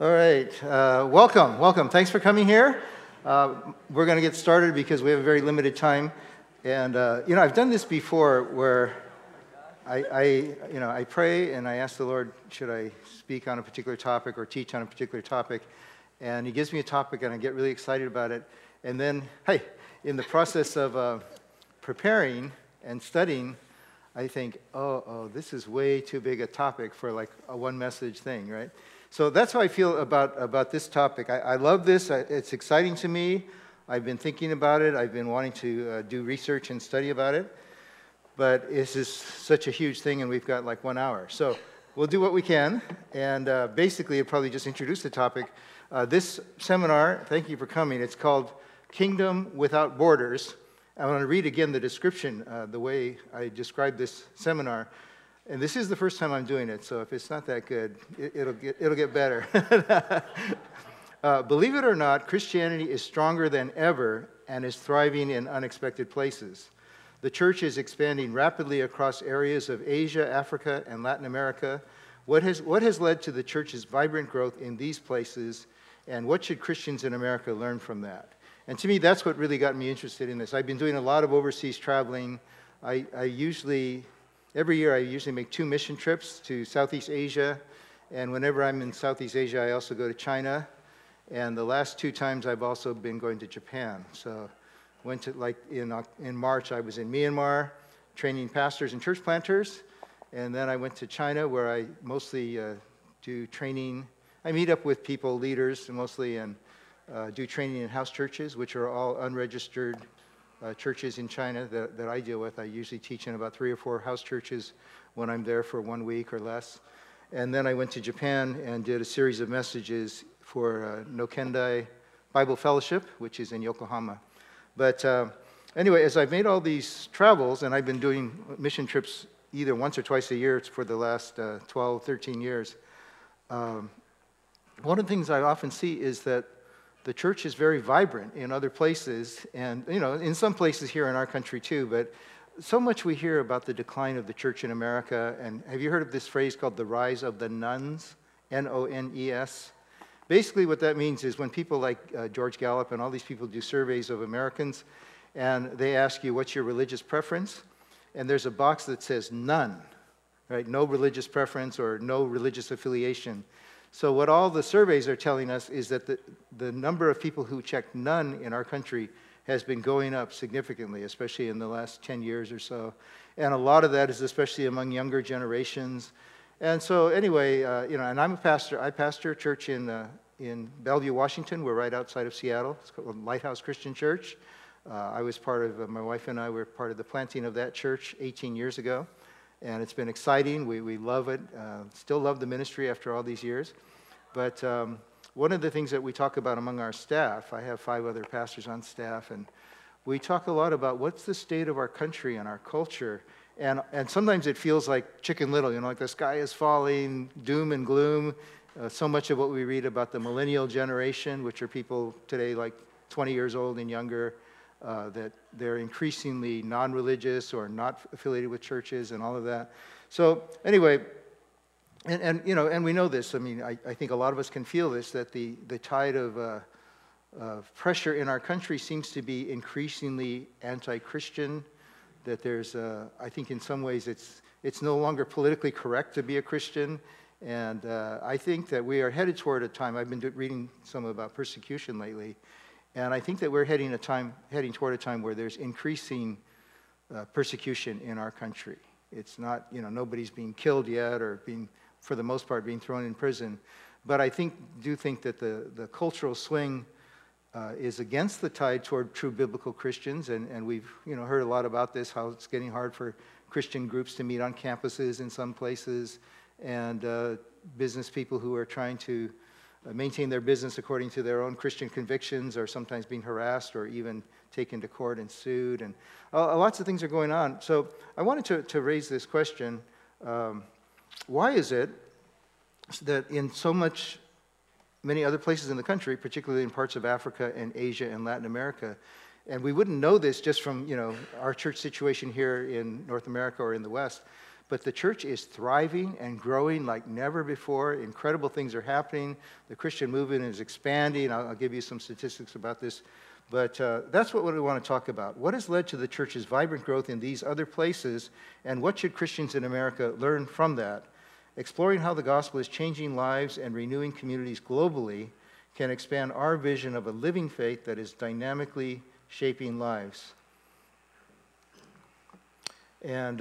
All right, welcome. Thanks for coming here. We're going to get started because we have a very limited time. And, I've done this before where I pray and I ask the Lord, should I speak on a particular topic or teach on a particular topic? And he gives me a topic and I get really excited about it. And then, in the process of preparing and studying, I think, this is way too big a topic for like a one message thing, right? So that's how I feel about this topic. I love this. It's exciting to me. I've been thinking about it. I've been wanting to do research and study about it. But it's just such a huge thing, and we've got like 1 hour. So we'll do what we can. And basically, I'll probably just introduce the topic. This seminar, thank you for coming. It's called Kingdom Without Borders. I want to read again the description, the way I described this seminar. And this is the first time I'm doing it, so if it's not that good, it'll get better. Believe it or not, Christianity is stronger than ever and is thriving in unexpected places. The church is expanding rapidly across areas of Asia, Africa, and Latin America. What has led to the church's vibrant growth in these places, and what should Christians in America learn from that? And to me, that's what really got me interested in this. I've been doing a lot of overseas traveling. Every year I usually make 2 mission trips to Southeast Asia, and whenever I'm in Southeast Asia, I also go to China, and the last 2 times I've also been going to Japan. So went to, in March, I was in Myanmar, training pastors and church planters, and then I went to China, where I mostly do training. I meet up with people, leaders, mostly, and do training in house churches, which are all unregistered churches in China that I deal with. I usually teach in about 3 or 4 house churches when I'm there for 1 week or less. And then I went to Japan and did a series of messages for Nokendai Bible Fellowship, which is in Yokohama. But anyway, as I've made all these travels, and I've been doing mission trips either once or twice a year for the last 12, 13 years, one of the things I often see is that the church is very vibrant in other places, and in some places here in our country too, but so much we hear about the decline of the church in America. And have you heard of this phrase called the rise of the nones? N-O-N-E-S. Basically what that means is when people like George Gallup and all these people do surveys of Americans, and they ask you, what's your religious preference? And there's a box that says none, right? No religious preference or no religious affiliation. So what all the surveys are telling us is that the number of people who check none in our country has been going up significantly, especially in the last 10 years or so. And a lot of that is especially among younger generations. And so anyway, and I'm a pastor. I pastor a church in Bellevue, Washington. We're right outside of Seattle. It's called Lighthouse Christian Church. I was part of, my wife and I were part of the planting of that church 18 years ago. And it's been exciting. We love it. Still love the ministry after all these years. But one of the things that we talk about among our staff, I have 5 other pastors on staff, and we talk a lot about what's the state of our country and our culture. And sometimes it feels like Chicken Little, like the sky is falling, doom and gloom. So much of what we read about the millennial generation, which are people today like 20 years old and younger, that they're increasingly non-religious or not affiliated with churches and all of that. So anyway, and we know this. I mean, I think a lot of us can feel this, that the tide of pressure in our country seems to be increasingly anti-Christian, that there's, I think in some ways it's no longer politically correct to be a Christian. And I think that we are headed toward a time, I've been reading some about persecution lately, and I think that we're heading toward a time where there's increasing persecution in our country. It's not, nobody's being killed yet or for the most part, being thrown in prison. But I do think that the cultural swing is against the tide toward true biblical Christians, and we've heard a lot about this, how it's getting hard for Christian groups to meet on campuses in some places, and business people who are trying to maintain their business according to their own Christian convictions are sometimes being harassed or even taken to court and sued, and lots of things are going on. So I wanted to raise this question. Why is it that in many other places in the country, particularly in parts of Africa and Asia and Latin America, and we wouldn't know this just from our church situation here in North America or in the West, but the church is thriving and growing like never before. Incredible things are happening. The Christian movement is expanding. I'll give you some statistics about this. But that's what we want to talk about. What has led to the church's vibrant growth in these other places, and what should Christians in America learn from that? Exploring how the gospel is changing lives and renewing communities globally can expand our vision of a living faith that is dynamically shaping lives. And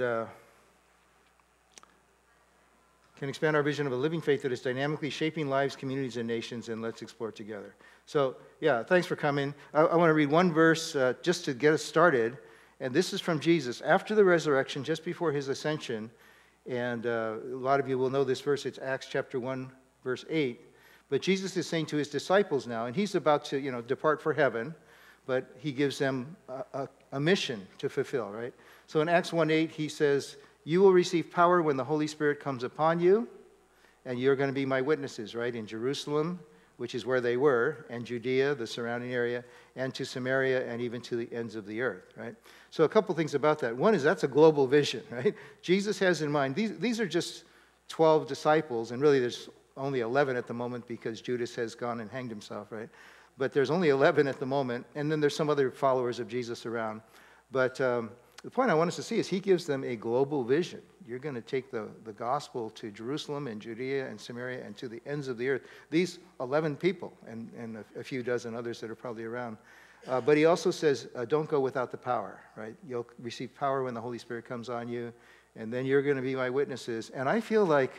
can expand our vision of a living faith that is dynamically shaping lives, communities, and nations, and let's explore it together. So, yeah, thanks for coming. I want to read one verse just to get us started, and this is from Jesus. After the resurrection, just before his ascension, and a lot of you will know this verse, it's Acts chapter 1, verse 8. But Jesus is saying to his disciples now, and he's about to, depart for heaven, but he gives them a mission to fulfill, right? So in Acts 1:8, he says, "You will receive power when the Holy Spirit comes upon you, and you're going to be my witnesses," right? In Jerusalem, which is where they were, and Judea, the surrounding area, and to Samaria, and even to the ends of the earth, right? So a couple things about that. One is that's a global vision, right? Jesus has in mind, these are just 12 disciples, and really there's only 11 at the moment because Judas has gone and hanged himself, right? But there's only 11 at the moment, and then there's some other followers of Jesus around. But the point I want us to see is he gives them a global vision. You're going to take the gospel to Jerusalem and Judea and Samaria and to the ends of the earth. These 11 people and a few dozen others that are probably around. But he also says, don't go without the power, right? You'll receive power when the Holy Spirit comes on you, and then you're going to be my witnesses. And I feel like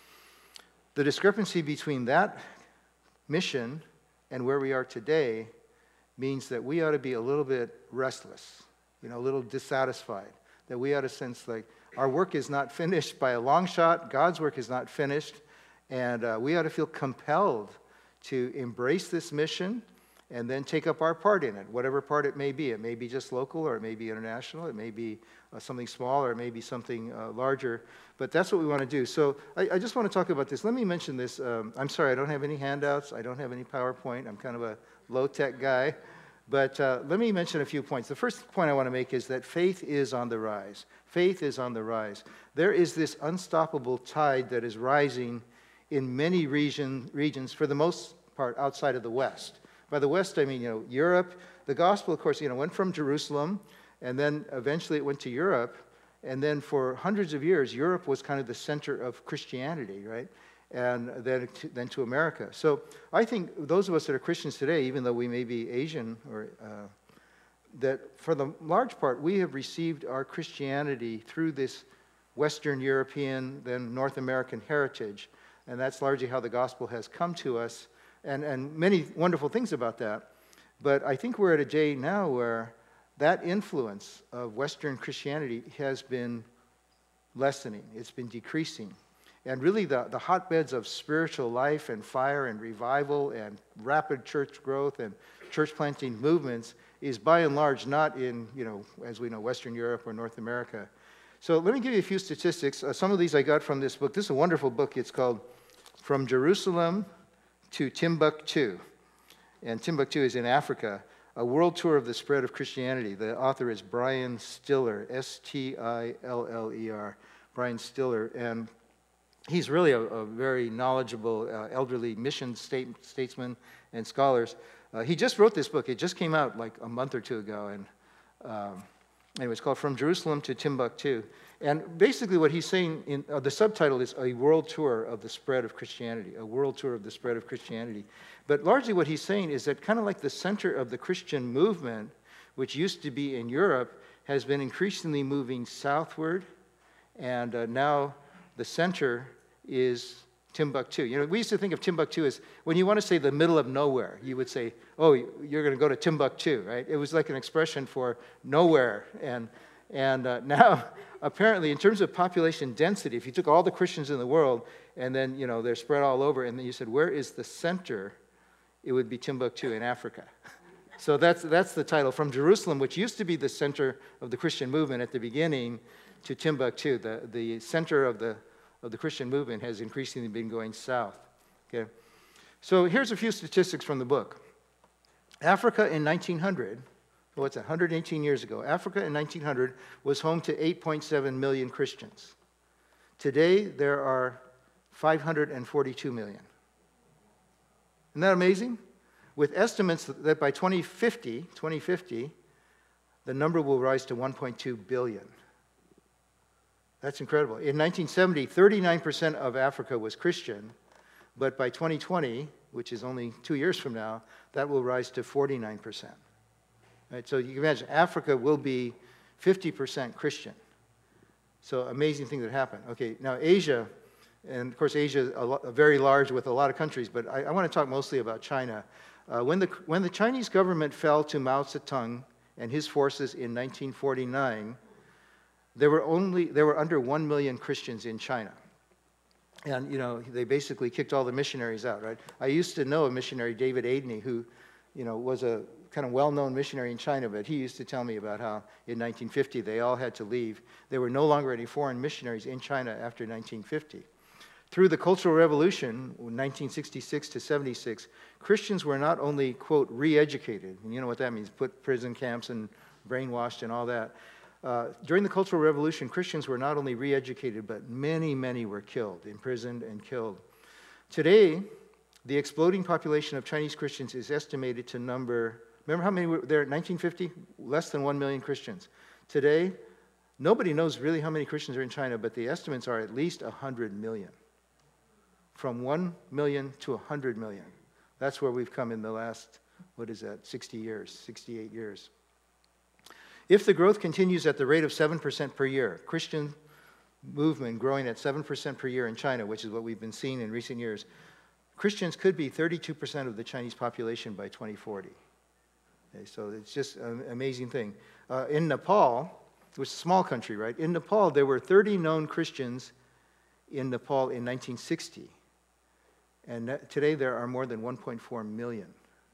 the discrepancy between that mission and where we are today means that we ought to be a little bit restless, a little dissatisfied, that we ought to sense like our work is not finished by a long shot, God's work is not finished, and we ought to feel compelled to embrace this mission and then take up our part in it, whatever part it may be. It may be just local, or it may be international, it may be something small, or it may be something larger, but that's what we want to do. So I just want to talk about this. Let me mention this. I'm sorry, I don't have any handouts, I don't have any PowerPoint, I'm kind of a low-tech guy. But let me mention a few points. The first point I want to make is that faith is on the rise. Faith is on the rise. There is this unstoppable tide that is rising in many regions, for the most part, outside of the West. By the West, I mean, Europe. The gospel, of course, went from Jerusalem, and then eventually it went to Europe. And then for hundreds of years, Europe was kind of the center of Christianity, right? And then to America. So I think those of us that are Christians today, even though we may be Asian, or that for the large part, we have received our Christianity through this Western European, then North American heritage. And that's largely how the gospel has come to us, and many wonderful things about that. But I think we're at a day now where that influence of Western Christianity has been lessening. It's been decreasing. And really the hotbeds of spiritual life and fire and revival and rapid church growth and church planting movements is by and large not in, as we know, Western Europe or North America. So let me give you a few statistics. Some of these I got from this book. This is a wonderful book. It's called From Jerusalem to Timbuktu. And Timbuktu is in Africa. A World Tour of the Spread of Christianity. The author is Brian Stiller, Stiller, Brian Stiller. And he's really a very knowledgeable elderly mission statesman and scholars. He just wrote this book. It just came out like a month or two ago. And anyway, it's called From Jerusalem to Timbuktu. And basically what he's saying, the subtitle is A World Tour of the Spread of Christianity. A World Tour of the Spread of Christianity. But largely what he's saying is that kind of like the center of the Christian movement, which used to be in Europe, has been increasingly moving southward. And now the center is Timbuktu. We used to think of Timbuktu as, when you want to say the middle of nowhere, you would say, oh, you're going to go to Timbuktu, right? It was like an expression for nowhere. And now, apparently, in terms of population density, if you took all the Christians in the world, and then, they're spread all over, and then you said, where is the center? It would be Timbuktu in Africa. So that's the title, From Jerusalem, which used to be the center of the Christian movement at the beginning, to Timbuktu. The center of the Christian movement has increasingly been going south. Okay, so here's a few statistics from the book. Africa in 1900, what's that, 118 years ago, Africa in 1900 was home to 8.7 million Christians. Today, there are 542 million. Isn't that amazing? With estimates that by 2050, the number will rise to 1.2 billion. That's incredible. In 1970, 39% of Africa was Christian, but by 2020, which is only 2 years from now, that will rise to 49%. Right? So you can imagine Africa will be 50% Christian. So amazing thing that happened. Okay, now Asia, and of course Asia is very large with a lot of countries, but I want to talk mostly about China. When the Chinese government fell to Mao Zedong and his forces in 1949, there were under 1 million Christians in China. And, they basically kicked all the missionaries out, right? I used to know a missionary, David Aidney, who, was a kind of well-known missionary in China, but he used to tell me about how in 1950 they all had to leave. There were no longer any foreign missionaries in China after 1950. Through the Cultural Revolution, 1966 to 76, Christians were not only, quote, re-educated, and you know what that means, put prison camps and brainwashed and all that. During the Cultural Revolution, Christians were not only re-educated, but many, many were killed, imprisoned and killed. Today, the exploding population of Chinese Christians is estimated to number, remember how many were there in 1950? Less than 1 million Christians. Today, nobody knows really how many Christians are in China, but the estimates are at least 100 million. From 1 million to 100 million. That's where we've come in the last, 60 years, 68 years. If the growth continues at the rate of 7% per year, Christian movement growing at 7% per year in China, which is what we've been seeing in recent years, Christians could be 32% of the Chinese population by 2040. Okay, so it's just an amazing thing. In Nepal, which is a small country, right? In Nepal, there were 30 known Christians in Nepal in 1960. And today there are more than 1.4 million.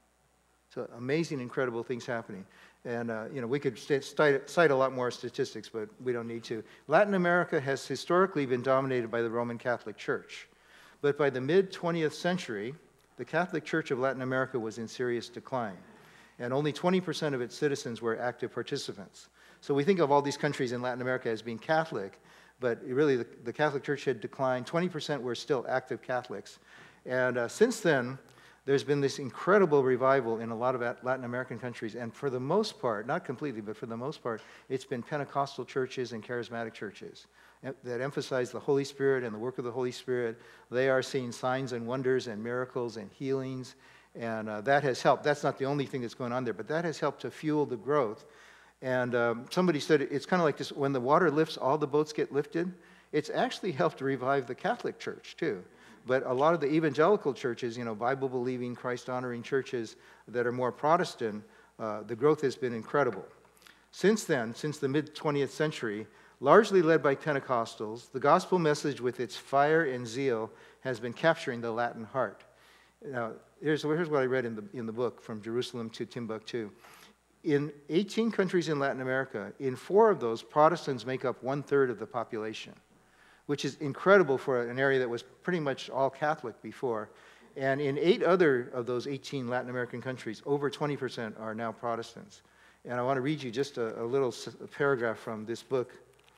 So amazing, incredible things happening. And, we could cite a lot more statistics, but we don't need to. Latin America has historically been dominated by the Roman Catholic Church. But by the mid-20th century, the Catholic Church of Latin America was in serious decline. And only 20% of its citizens were active participants. So we think of all these countries in Latin America as being Catholic, but really the Catholic Church had declined. 20% were still active Catholics. And since then, there's been this incredible revival in a lot of Latin American countries. And for the most part, not completely, but for the most part, it's been Pentecostal churches and charismatic churches that emphasize the Holy Spirit and the work of the Holy Spirit. They are seeing signs and wonders and miracles and healings. And that has helped. That's not the only thing that's going on there, but that has helped to fuel the growth. And somebody said it's kind of like this, when the water lifts, all the boats get lifted. It's actually helped revive the Catholic Church, too. But a lot of the evangelical churches, Bible-believing, Christ-honoring churches that are more Protestant, the growth has been incredible. Since then, since the mid-20th century, largely led by Pentecostals, the gospel message with its fire and zeal has been capturing the Latin heart. Now, here's what I read in the book, From Jerusalem to Timbuktu. In 18 countries in Latin America, in 4 of those, Protestants make up 1/3 of the population, which is incredible for an area that was pretty much all Catholic before. And in 8 other of those 18 Latin American countries, over 20% are now Protestants. And I want to read you just a little paragraph from this book.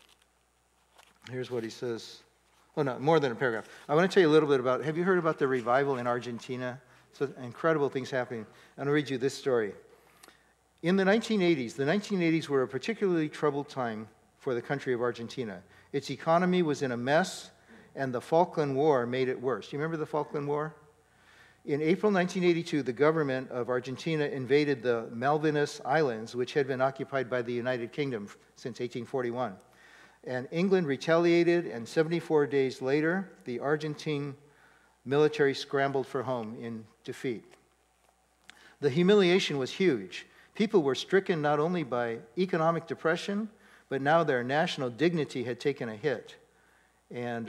Here's what he says. Oh, no, more than a paragraph. I want to tell you a little bit about, have you heard about the revival in Argentina? So incredible things happening. I'm going to read you this story. In the 1980s were a particularly troubled time for the country of Argentina. Its economy was in a mess, and the Falkland War made it worse. Do you remember the Falkland War? In April 1982, the government of Argentina invaded the Malvinas Islands, which had been occupied by the United Kingdom since 1841. And England retaliated, and 74 days later, the Argentine military scrambled for home in defeat. The humiliation was huge. People were stricken not only by economic depression, but now their national dignity had taken a hit. And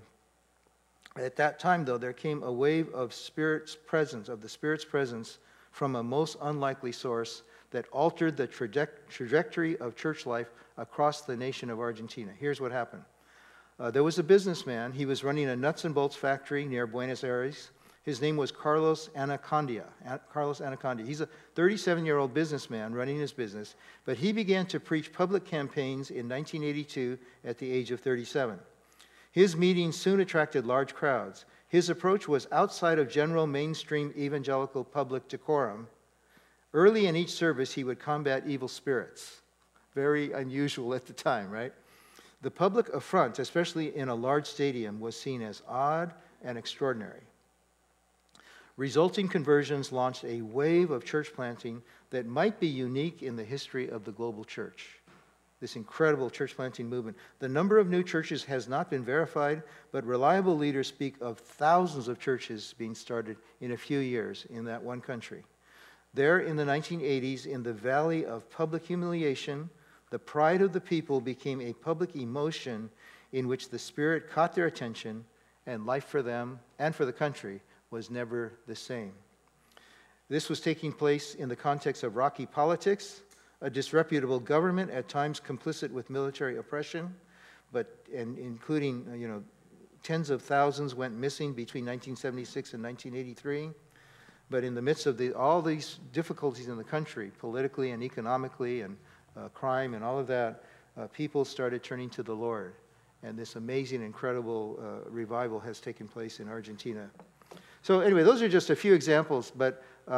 at that time, though, there came a wave of the Spirit's presence from a most unlikely source that altered the trajectory of church life across the nation of Argentina. Here's what happened. There was a businessman. He was running a nuts and bolts factory near Buenos Aires. His name was Carlos Anacondia. He's a 37-year-old businessman running his business, but he began to preach public campaigns in 1982 at the age of 37. His meetings soon attracted large crowds. His approach was outside of general mainstream evangelical public decorum. Early in each service, he would combat evil spirits. Very unusual at the time, right? The public affront, especially in a large stadium, was seen as odd and extraordinary. Resulting conversions launched a wave of church planting that might be unique in the history of the global church. This incredible church planting movement. The number of new churches has not been verified, but reliable leaders speak of thousands of churches being started in a few years in that one country. There in the 1980s, in the valley of public humiliation, the pride of the people became a public emotion in which the Spirit caught their attention, and life for them and for the country was never the same. This was taking place in the context of rocky politics, a disreputable government, at times complicit with military oppression, and including, tens of thousands went missing between 1976 and 1983. But in the midst of all these difficulties in the country, politically and economically, and crime and all of that, people started turning to the Lord. And this amazing, incredible revival has taken place in Argentina. So anyway, those are just a few examples, but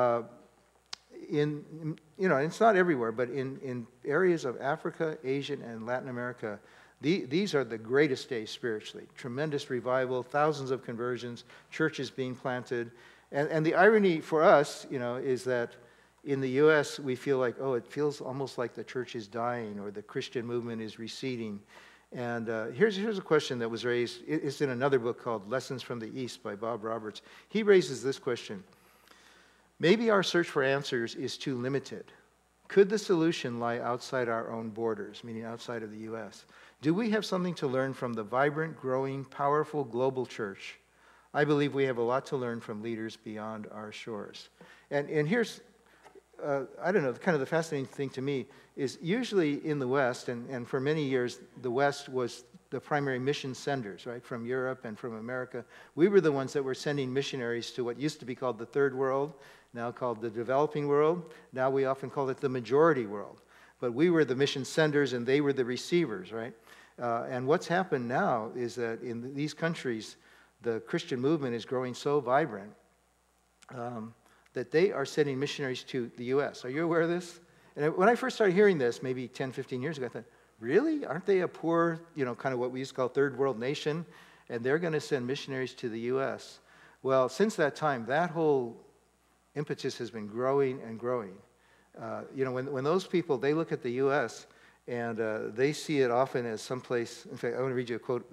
it's not everywhere, but in areas of Africa, Asia, and Latin America, these are the greatest days spiritually. Tremendous revival, thousands of conversions, churches being planted. And the irony for us, is that in the U.S., we feel like, it feels almost like the church is dying or the Christian movement is receding. And here's a question that was raised. It's in another book called Lessons from the East by Bob Roberts. He raises this question. Maybe our search for answers is too limited. Could the solution lie outside our own borders, meaning outside of the U.S.? Do we have something to learn from the vibrant, growing, powerful global church? I believe we have a lot to learn from leaders beyond our shores. And here's, kind of the fascinating thing to me is usually in the West, and for many years, the West was the primary mission senders, right, from Europe and from America. We were the ones that were sending missionaries to what used to be called the Third World, now called the Developing World. Now we often call it the Majority World. But we were the mission senders and they were the receivers, right? And what's happened now is that in these countries, the Christian movement is growing so vibrant that they are sending missionaries to the U.S. Are you aware of this? And when I first started hearing this, maybe 10, 15 years ago, I thought, really? Aren't they a poor, kind of what we used to call third world nation? And they're going to send missionaries to the U.S. Well, since that time, that whole impetus has been growing and growing. When those people, they look at the U.S. and they see it often as someplace, in fact, I want to read you a quote.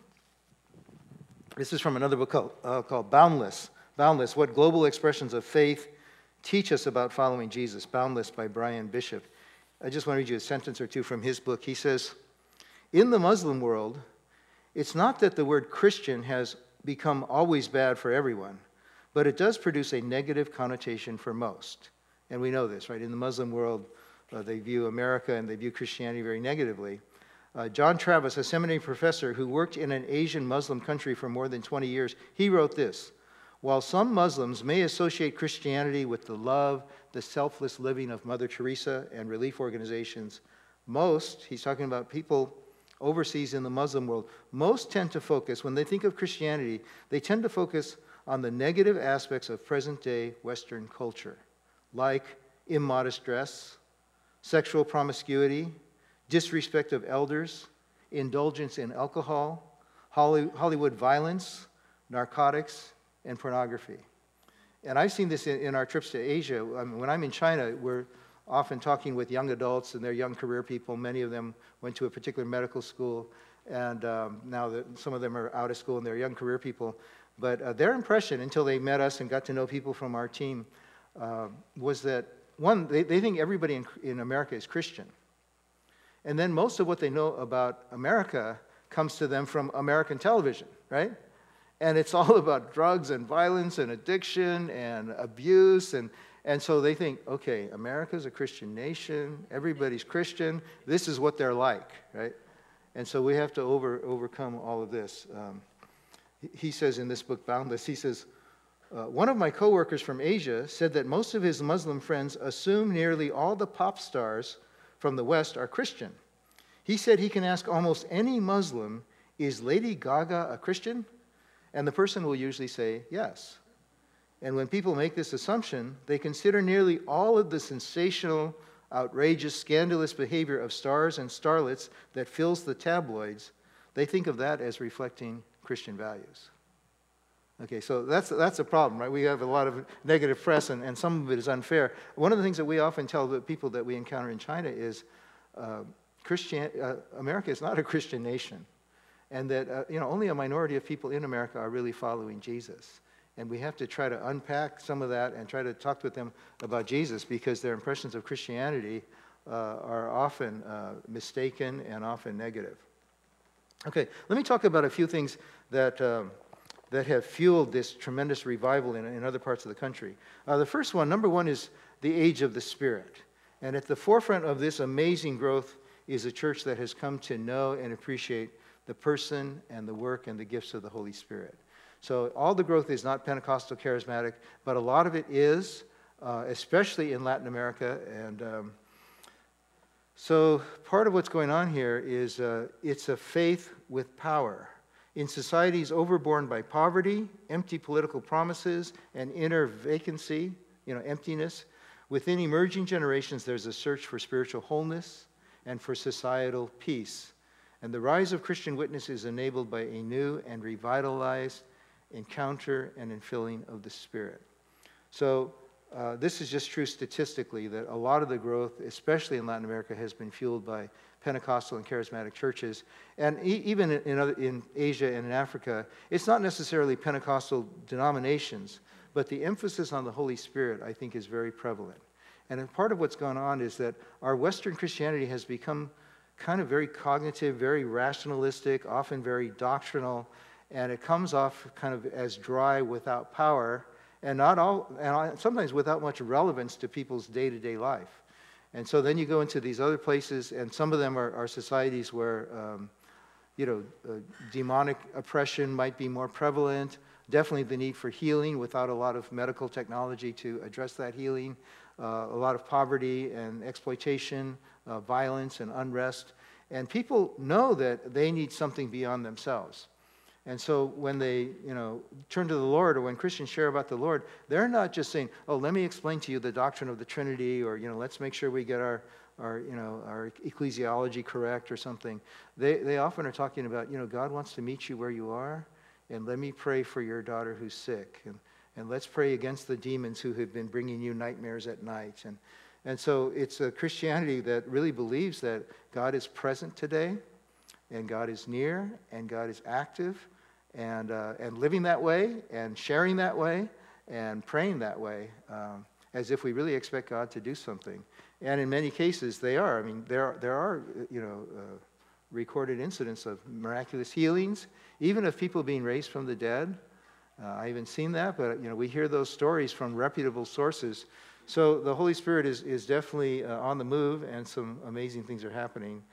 This is from another book called Boundless. Boundless, What Global Expressions of Faith Teach Us About Following Jesus. Boundless by Brian Bishop. I just want to read you a sentence or two from his book. He says, in the Muslim world, it's not that the word Christian has become always bad for everyone, but it does produce a negative connotation for most. And we know this, right? In the Muslim world, they view America and they view Christianity very negatively. John Travis, a seminary professor who worked in an Asian Muslim country for more than 20 years, he wrote this: while some Muslims may associate Christianity with the love, the selfless living of Mother Teresa and relief organizations, most, he's talking about people overseas in the Muslim world, most tend to focus, when they think of Christianity, they tend to focus on the negative aspects of present-day Western culture, like immodest dress, sexual promiscuity, disrespect of elders, indulgence in alcohol, Hollywood violence, narcotics, and pornography. And I've seen this in our trips to Asia. When I'm in China, we're often talking with young adults and they're young career people. Many of them went to a particular medical school, and now some of them are out of school and they're young career people. But their impression, until they met us and got to know people from our team, was that, one, they think everybody in America is Christian. And then most of what they know about America comes to them from American television, right? And it's all about drugs and violence and addiction and abuse. And so they think, okay, America's a Christian nation. Everybody's Christian. This is what they're like, right? And so we have to overcome all of this. He says in this book, Boundless, he says, one of my coworkers from Asia said that most of his Muslim friends assume nearly all the pop stars from the West are Christian. He said he can ask almost any Muslim is Lady Gaga a Christian? And the person will usually say yes. And when people make this assumption, they consider nearly all of the sensational, outrageous, scandalous behavior of stars and starlets that fills the tabloids. They think of that as reflecting Christian values. Okay, so that's a problem, right? We have a lot of negative press, and some of it is unfair. One of the things that we often tell the people that we encounter in China is America is not a Christian nation, and that only a minority of people in America are really following Jesus. And we have to try to unpack some of that and try to talk with them about Jesus, because their impressions of Christianity are often mistaken and often negative. Okay, let me talk about a few things that have fueled this tremendous revival in other parts of the country. The first one, number one, is the age of the Spirit. And at the forefront of this amazing growth is a church that has come to know and appreciate the person and the work and the gifts of the Holy Spirit. So all the growth is not Pentecostal charismatic, but a lot of it is, especially in Latin America. And so part of what's going on here is it's a faith with power. In societies overborne by poverty, empty political promises, and inner vacancy, emptiness, within emerging generations there's a search for spiritual wholeness and for societal peace. And the rise of Christian witness is enabled by a new and revitalized encounter and infilling of the Spirit. So this is just true statistically, that a lot of the growth, especially in Latin America, has been fueled by Pentecostal and charismatic churches. And even in Asia and in Africa, it's not necessarily Pentecostal denominations, but the emphasis on the Holy Spirit, I think, is very prevalent. And part of what's gone on is that our Western Christianity has become kind of very cognitive, very rationalistic, often very doctrinal, and it comes off kind of as dry, without power, and sometimes without much relevance to people's day-to-day life. And so then you go into these other places, and some of them are societies where demonic oppression might be more prevalent, definitely the need for healing without a lot of medical technology to address that healing, a lot of poverty and exploitation, violence and unrest. And people know that they need something beyond themselves. And so when they, turn to the Lord, or when Christians share about the Lord, they're not just saying, "Oh, let me explain to you the doctrine of the Trinity," or let's make sure we get our ecclesiology correct or something. They often are talking about, God wants to meet you where you are, and let me pray for your daughter who's sick, and let's pray against the demons who have been bringing you nightmares at night. And so it's a Christianity that really believes that God is present today, and God is near, and God is active, and living that way, and sharing that way, and praying that way, as if we really expect God to do something. And in many cases, they are. I mean, there are recorded incidents of miraculous healings, even of people being raised from the dead. I haven't seen that, but we hear those stories from reputable sources. So the Holy Spirit is definitely on the move, and some amazing things are happening.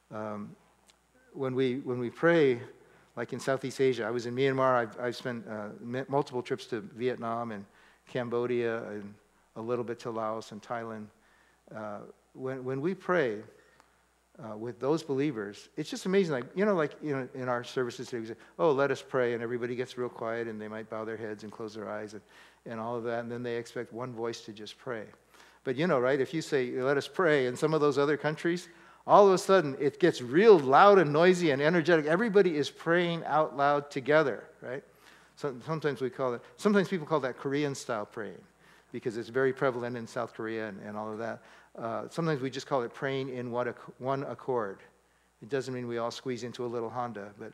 When we pray, like in Southeast Asia, I was in Myanmar. I've spent multiple trips to Vietnam and Cambodia, and a little bit to Laos and Thailand. When we pray with those believers, it's just amazing. Like in our services today, we say, "Oh, let us pray," and everybody gets real quiet, and they might bow their heads and close their eyes, and all of that, and then they expect one voice to just pray. But right, if you say, "Let us pray," in some of those other countries, all of a sudden it gets real loud and noisy and energetic. Everybody is praying out loud together, right? So sometimes people call that Korean-style praying, because it's very prevalent in South Korea and all of that. Sometimes we just call it praying in one accord. It doesn't mean we all squeeze into a little Honda, but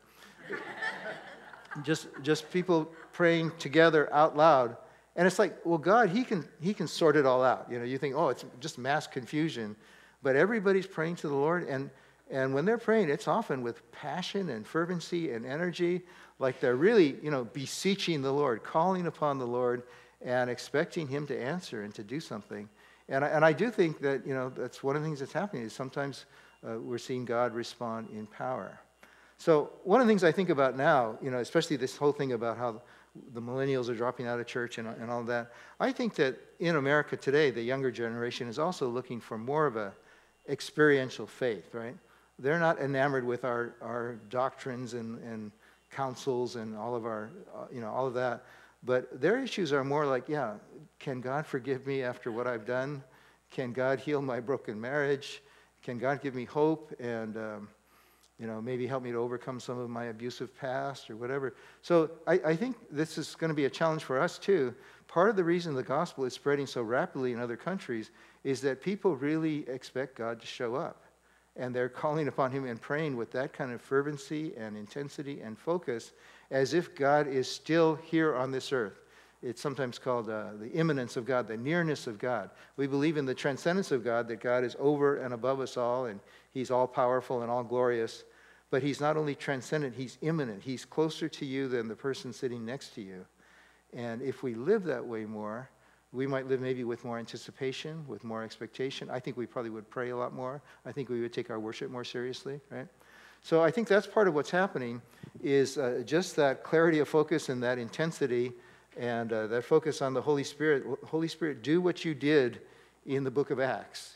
just people praying together out loud. And it's like, well, God, He can sort it all out. You think, oh, it's just mass confusion, but everybody's praying to the Lord, and when they're praying, it's often with passion and fervency and energy, like they're really, beseeching the Lord, calling upon the Lord, and expecting Him to answer and to do something. And I do think that, that's one of the things that's happening, is sometimes we're seeing God respond in power. So one of the things I think about now, especially this whole thing about how the millennials are dropping out of church and all that, I think that in America today, the younger generation is also looking for more of a experiential faith, right? they're not enamored with our doctrines and counsels and all of our, all of that. But their issues are more like, yeah, can God forgive me after what I've done? Can God heal my broken marriage? Can God give me hope and, maybe help me to overcome some of my abusive past or whatever? So I think this is going to be a challenge for us too. Part of the reason the gospel is spreading so rapidly in other countries is that people really expect God to show up. And they're calling upon him and praying with that kind of fervency and intensity and focus as if God is still here on this earth. It's sometimes called the immanence of God, the nearness of God. We believe in the transcendence of God, that God is over and above us all, and he's all-powerful and all-glorious. But he's not only transcendent, he's immanent. He's closer to you than the person sitting next to you. And if we live that way more, we might live maybe with more anticipation, with more expectation. I think we probably would pray a lot more. I think we would take our worship more seriously, right? So I think that's part of what's happening is just that clarity of focus and that intensity and that focus on the Holy Spirit. Holy Spirit, do what you did in the book of Acts,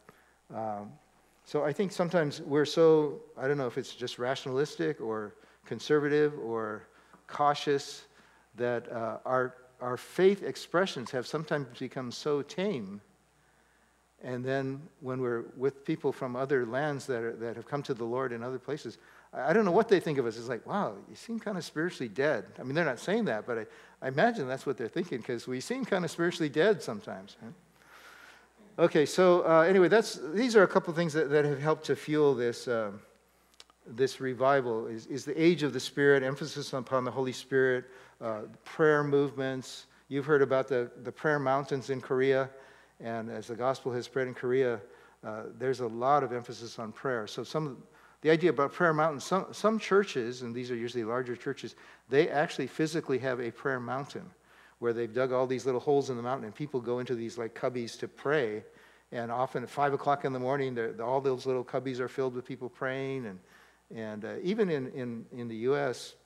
So I think sometimes we're so, I don't know if it's just rationalistic or conservative or cautious that our faith expressions have sometimes become so tame. And then when we're with people from other lands that have come to the Lord in other places, I don't know what they think of us. It's like, wow, you seem kind of spiritually dead. I mean, they're not saying that, but I imagine that's what they're thinking because we seem kind of spiritually dead sometimes. Right? Okay, so anyway, these are a couple of things that have helped to fuel this this revival. Is the age of the Spirit, emphasis upon the Holy Spirit, prayer movements. You've heard about the prayer mountains in Korea, and as the gospel has spread in Korea, there's a lot of emphasis on prayer. So the idea about prayer mountains, some churches, and these are usually larger churches, they actually physically have a prayer mountain where they've dug all these little holes in the mountain, and people go into these like cubbies to pray. And often at 5 o'clock in the morning, all those little cubbies are filled with people praying. And even in the U.S.,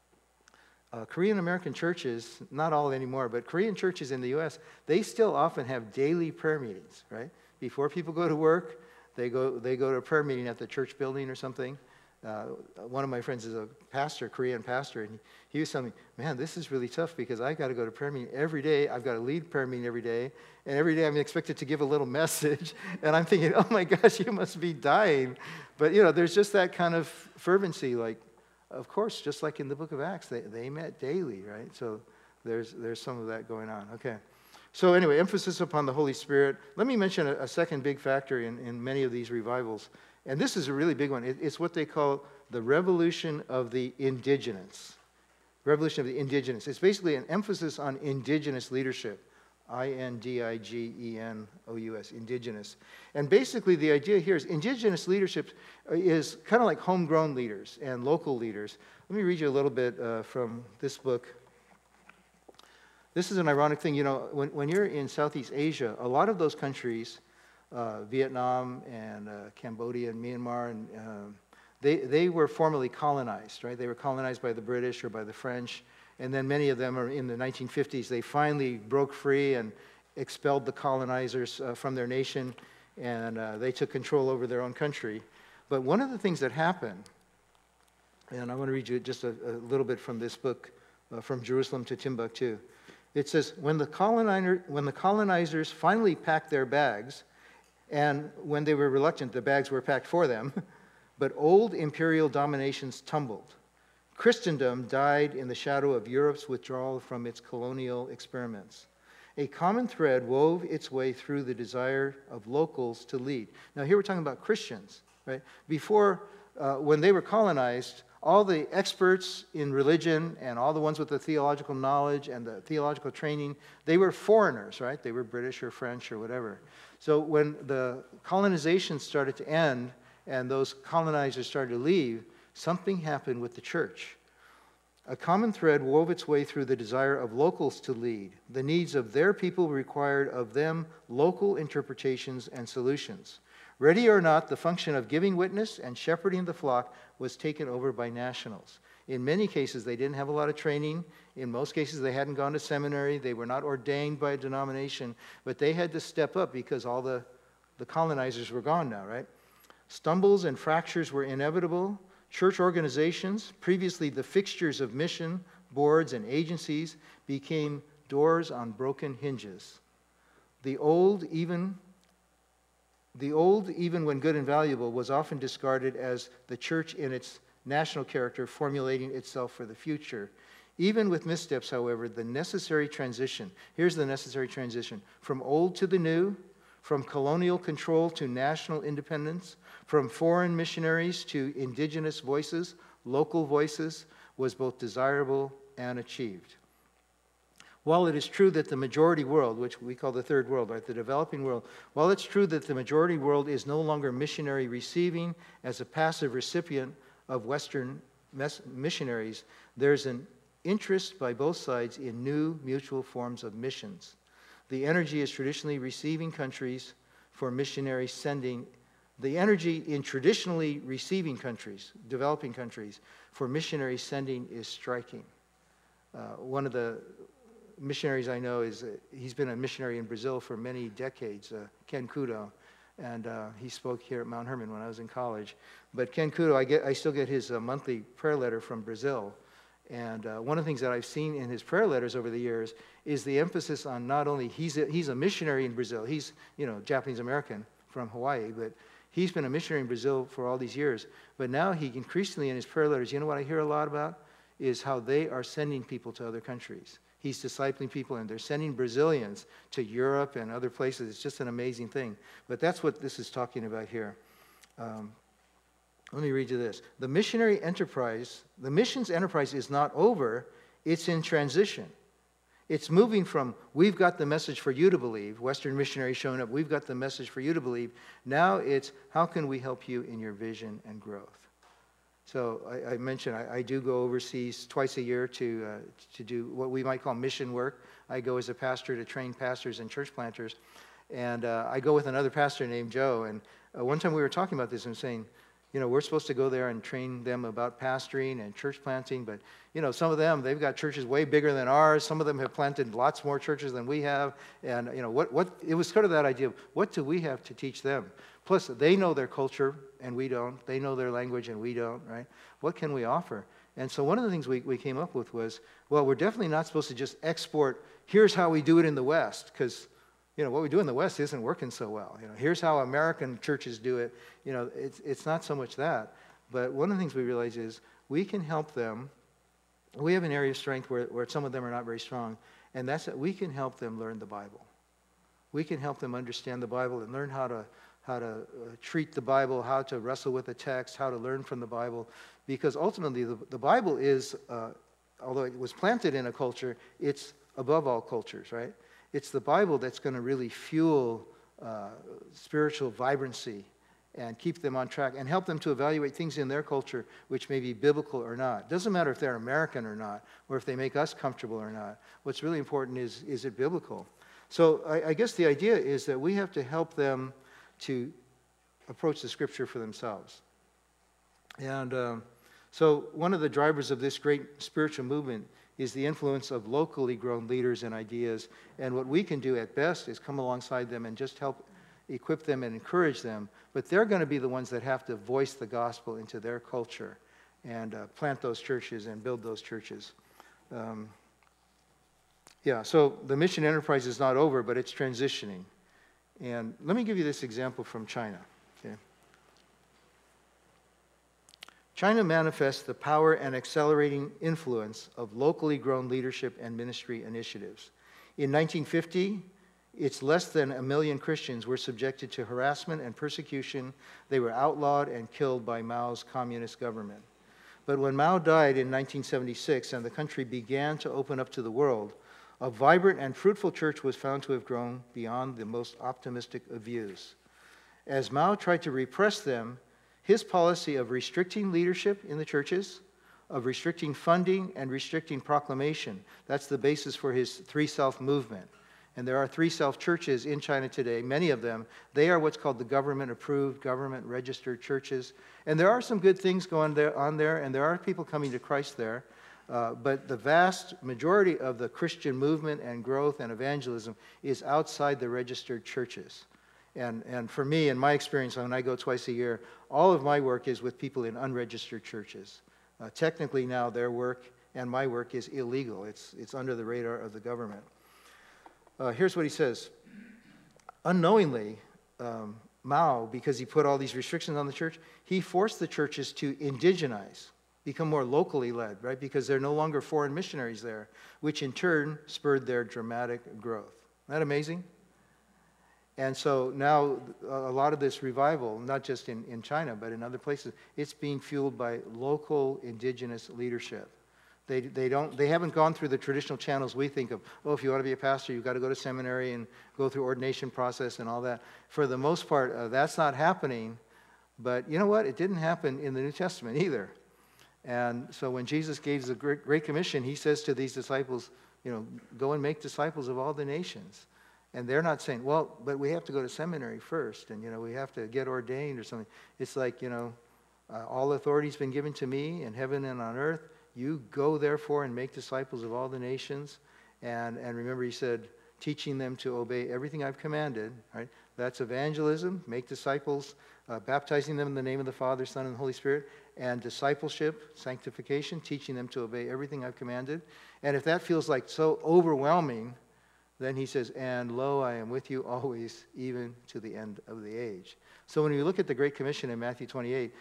Korean American churches, not all anymore, but Korean churches in the U.S., they still often have daily prayer meetings, right? Before people go to work, they go to a prayer meeting at the church building or something. One of my friends is a pastor, Korean pastor, and he was telling me, man, this is really tough because I got to go to prayer meeting every day. I've got to lead prayer meeting every day, and every day I'm expected to give a little message, and I'm thinking, oh my gosh, you must be dying. But, there's just that kind of fervency, like, of course, just like in the book of Acts, they met daily, right? So there's some of that going on. Okay. So anyway, emphasis upon the Holy Spirit. Let me mention a second big factor in many of these revivals. And this is a really big one. It's what they call the revolution of the indigenous. Revolution of the indigenous. It's basically an emphasis on indigenous leadership. indigenous, indigenous. And basically the idea here is indigenous leadership is kind of like homegrown leaders and local leaders. Let me read you a little bit from this book. This is an ironic thing. When you're in Southeast Asia, a lot of those countries, Vietnam and Cambodia and Myanmar, and they were formerly colonized, right? They were colonized by the British or by the French, and then many of them are in the 1950s. They finally broke free and expelled the colonizers from their nation, and they took control over their own country. But one of the things that happened, and I want to read you just a little bit from this book, From Jerusalem to Timbuktu. It says, when the colonizers finally packed their bags, and when they were reluctant, the bags were packed for them, but old imperial dominations tumbled. Christendom died in the shadow of Europe's withdrawal from its colonial experiments. A common thread wove its way through the desire of locals to lead. Now here we're talking about Christians, right? Before, when they were colonized, all the experts in religion and all the ones with the theological knowledge and the theological training, they were foreigners, right? They were British or French or whatever. So when the colonization started to end and those colonizers started to leave, something happened with the church. A common thread wove its way through the desire of locals to lead. The needs of their people required of them local interpretations and solutions. Ready or not, the function of giving witness and shepherding the flock was taken over by nationals. In many cases, they didn't have a lot of training. In most cases, they hadn't gone to seminary. They were not ordained by a denomination, but they had to step up because all the colonizers were gone now, right? Stumbles and fractures were inevitable. Church organizations, previously the fixtures of mission, boards, and agencies, became doors on broken hinges. The old, even when good and valuable, was often discarded as the church in its national character formulating itself for the future. Even with missteps, however, the necessary transition, here's the necessary transition, from old to the new, from colonial control to national independence, from foreign missionaries to indigenous voices, local voices, was both desirable and achieved. While it is true that the majority world, which we call the third world, right, the developing world, while it's true that the majority world is no longer missionary receiving as a passive recipient of Western missionaries, there's an interest by both sides in new mutual forms of missions. The energy is traditionally receiving countries for missionary sending. The energy in traditionally receiving countries, developing countries, for missionary sending is striking. One of the missionaries I know he's been a missionary in Brazil for many decades, Ken Kudo, and he spoke here at Mount Hermon when I was in college. But Ken Kudo, I still get his monthly prayer letter from Brazil. And one of the things that I've seen in his prayer letters over the years is the emphasis on not only he's a missionary in Brazil. He's Japanese American from Hawaii, but he's been a missionary in Brazil for all these years. But now he increasingly in his prayer letters, what I hear a lot about is how they are sending people to other countries. He's discipling people, and they're sending Brazilians to Europe and other places. It's just an amazing thing. But that's what this is talking about here. Let me read you this. The missions enterprise is not over, it's in transition. It's moving from, we've got the message for you to believe, Western missionaries showing up, we've got the message for you to believe. Now it's, how can we help you in your vision and growth? So I mentioned I do go overseas twice a year to do what we might call mission work. I go as a pastor to train pastors and church planters. And I go with another pastor named Joe. And one time we were talking about this and saying, we're supposed to go there and train them about pastoring and church planting, but, some of them, they've got churches way bigger than ours. Some of them have planted lots more churches than we have. And, it was sort of that idea of what do we have to teach them? Plus, they know their culture and we don't. They know their language and we don't, right? What can we offer? And so one of the things we came up with was, well, we're definitely not supposed to just export, here's how we do it in the West, because what we do in the West isn't working so well. Here's how American churches do it. It's not so much that. But one of the things we realize is we can help them. We have an area of strength where some of them are not very strong, and that's that we can help them learn the Bible. We can help them understand the Bible and learn how to treat the Bible, how to wrestle with the text, how to learn from the Bible. Because ultimately, the Bible is, although it was planted in a culture, it's above all cultures, right? It's the Bible that's going to really fuel spiritual vibrancy and keep them on track and help them to evaluate things in their culture which may be biblical or not. It doesn't matter if they're American or not, or if they make us comfortable or not. What's really important is it biblical? So I guess the idea is that we have to help them to approach the Scripture for themselves. And so one of the drivers of this great spiritual movement is the influence of locally grown leaders and ideas. And what we can do at best is come alongside them and just help equip them and encourage them. But they're going to be the ones that have to voice the gospel into their culture and plant those churches and build those churches. So the mission enterprise is not over, but it's transitioning. And let me give you this example from China. Okay? China manifests the power and accelerating influence of locally grown leadership and ministry initiatives. In 1950, it's less than 1 million Christians were subjected to harassment and persecution. They were outlawed and killed by Mao's communist government. But when Mao died in 1976 and the country began to open up to the world, a vibrant and fruitful church was found to have grown beyond the most optimistic of views. As Mao tried to repress them, his policy of restricting leadership in the churches, of restricting funding and restricting proclamation, that's the basis for his Three Self movement. And there are Three Self churches in China today, many of them. They are what's called the government-approved, government-registered churches. And there are some good things going on there, and there are people coming to Christ there. But the vast majority of the Christian movement and growth and evangelism is outside the registered churches. And for me, in my experience, when I go twice a year, all of my work is with people in unregistered churches. Technically now, their work and my work is illegal. It's under the radar of the government. Here's what he says. Unknowingly, Mao, because he put all these restrictions on the church, he forced the churches to indigenize, become more locally led, right? Because there are no longer foreign missionaries there, which in turn spurred their dramatic growth. Isn't that amazing? And so now a lot of this revival, not just in China, but in other places, it's being fueled by local indigenous leadership. They haven't gone through the traditional channels we think of. Oh, if you want to be a pastor, you've got to go to seminary and go through ordination process and all that. For the most part, that's not happening. But you know what? It didn't happen in the New Testament either. And so when Jesus gave the Great Commission, he says to these disciples, go and make disciples of all the nations. And they're not saying, well, but we have to go to seminary first, and, we have to get ordained or something. It's like, all authority's been given to me in heaven and on earth. You go, therefore, and make disciples of all the nations. And remember, he said, teaching them to obey everything I've commanded, right? That's evangelism, make disciples, baptizing them in the name of the Father, Son, and Holy Spirit, and discipleship, sanctification, teaching them to obey everything I've commanded. And if that feels like so overwhelming, then he says, and lo, I am with you always, even to the end of the age. So when we look at the Great Commission in Matthew 28,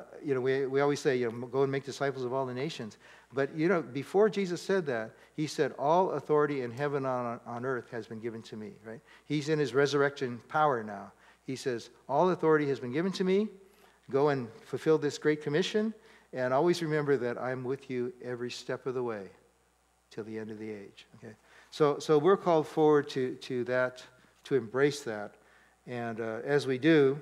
we always say, go and make disciples of all the nations. But, before Jesus said that, he said, all authority in heaven and on earth has been given to me, right? He's in his resurrection power now. He says, all authority has been given to me. Go and fulfill this Great Commission. And always remember that I'm with you every step of the way till the end of the age, okay? So we're called forward to that, to embrace that. And as we do,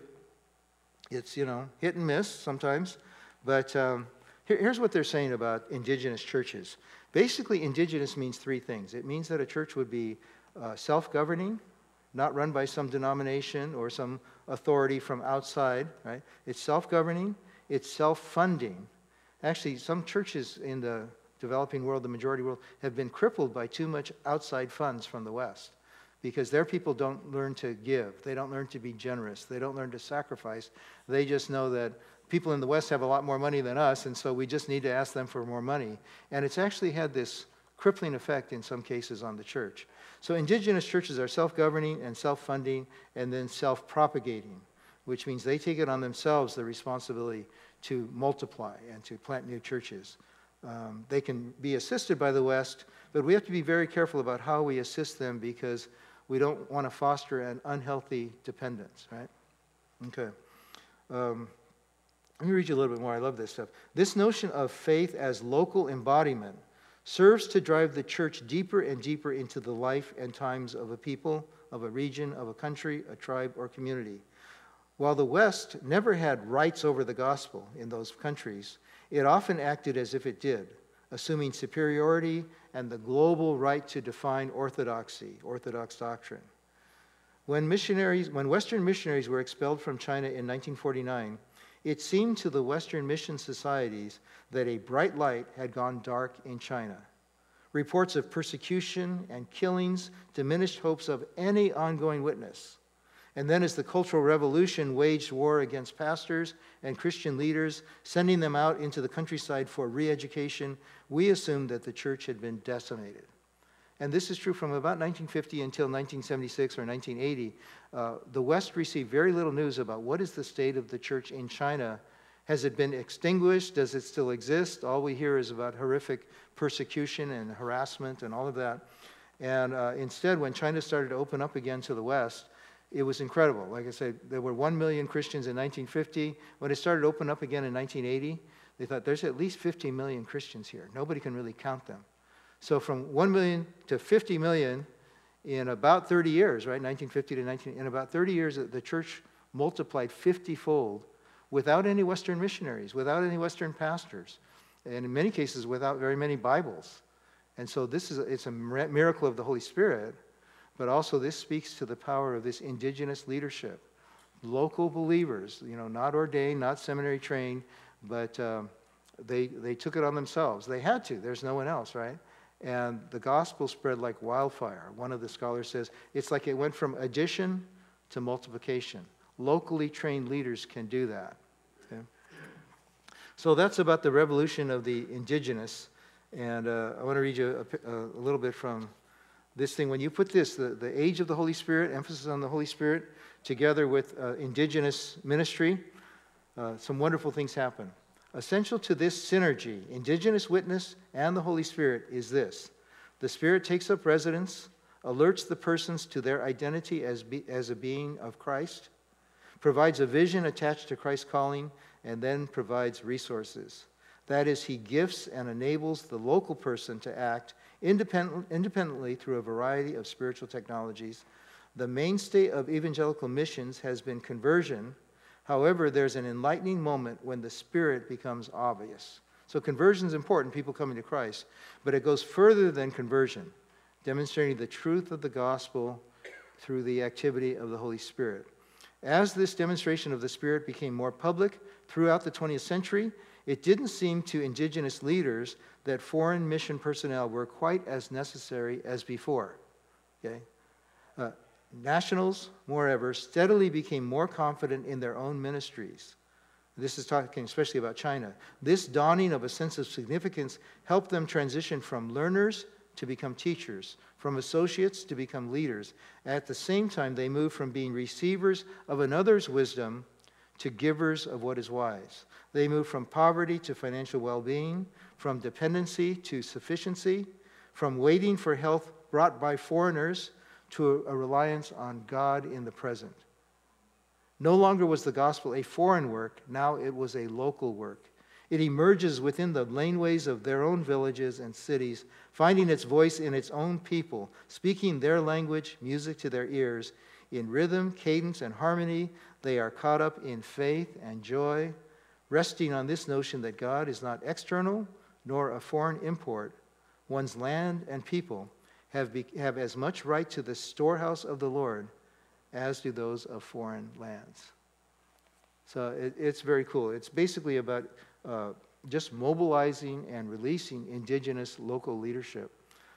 it's, hit and miss sometimes. But here's what they're saying about indigenous churches. Basically, indigenous means three things. It means that a church would be self-governing, not run by some denomination or some authority from outside, right? It's self-governing. It's self-funding. Actually, some churches in the developing world, the majority world, have been crippled by too much outside funds from the West because their people don't learn to give. They don't learn to be generous. They don't learn to sacrifice. They just know that people in the West have a lot more money than us, and so we just need to ask them for more money. And it's actually had this crippling effect in some cases on the church. So indigenous churches are self-governing and self-funding and then self-propagating, which means they take it on themselves, the responsibility to multiply and to plant new churches. They can be assisted by the West, but we have to be very careful about how we assist them because we don't want to foster an unhealthy dependence, right? Okay. Let me read you a little bit more. I love this stuff. This notion of faith as local embodiment serves to drive the church deeper and deeper into the life and times of a people, of a region, of a country, a tribe, or community. While the West never had rights over the gospel in those countries, it often acted as if it did, assuming superiority and the global right to define orthodoxy, orthodox doctrine. When Western missionaries were expelled from China in 1949, it seemed to the Western mission societies that a bright light had gone dark in China. Reports of persecution and killings diminished hopes of any ongoing witness. And then as the Cultural Revolution waged war against pastors and Christian leaders, sending them out into the countryside for re-education, we assumed that the church had been decimated. And this is true from about 1950 until 1976 or 1980. The West received very little news about what is the state of the church in China. Has it been extinguished? Does it still exist? All we hear is about horrific persecution and harassment and all of that. And instead, when China started to open up again to the West, it was incredible. Like I said, there were 1 million Christians in 1950. When it started to open up again in 1980, they thought there's at least 50 million Christians here. Nobody can really count them. So from 1 million to 50 million in about 30 years, right, 1950 to in about 30 years, the church multiplied 50-fold without any Western missionaries, without any Western pastors, and in many cases without very many Bibles. And so it's a miracle of the Holy Spirit. But also this speaks to the power of this indigenous leadership. Local believers, not ordained, not seminary trained, but they took it on themselves. They had to. There's no one else, right? And the gospel spread like wildfire. One of the scholars says it's like it went from addition to multiplication. Locally trained leaders can do that. Okay? So that's about the revolution of the indigenous. And I want to read you a little bit from this thing. When you put this, the age of the Holy Spirit, emphasis on the Holy Spirit, together with indigenous ministry, some wonderful things happen. Essential to this synergy, indigenous witness and the Holy Spirit, is this. The Spirit takes up residence, alerts the persons to their identity as a being of Christ, provides a vision attached to Christ's calling, and then provides resources. That is, he gifts and enables the local person to act independently through a variety of spiritual technologies. The mainstay of evangelical missions has been conversion. However, there's an enlightening moment when the Spirit becomes obvious. So conversion is important, people coming to Christ, but it goes further than conversion, demonstrating the truth of the gospel through the activity of the Holy Spirit. As this demonstration of the Spirit became more public throughout the 20th century, it didn't seem to indigenous leaders that foreign mission personnel were quite as necessary as before. Okay? Nationals, moreover, steadily became more confident in their own ministries. This is talking especially about China. This dawning of a sense of significance helped them transition from learners to become teachers, from associates to become leaders. At the same time, they moved from being receivers of another's wisdom to givers of what is wise. They moved from poverty to financial well-being, from dependency to sufficiency, from waiting for health brought by foreigners to a reliance on God in the present. No longer was the gospel a foreign work, now it was a local work. It emerges within the laneways of their own villages and cities, finding its voice in its own people, speaking their language, music to their ears. In rhythm, cadence, and harmony, they are caught up in faith and joy, resting on this notion that God is not external nor a foreign import. One's land and people have as much right to the storehouse of the Lord as do those of foreign lands. So it's very cool. It's basically about just mobilizing and releasing indigenous local leadership.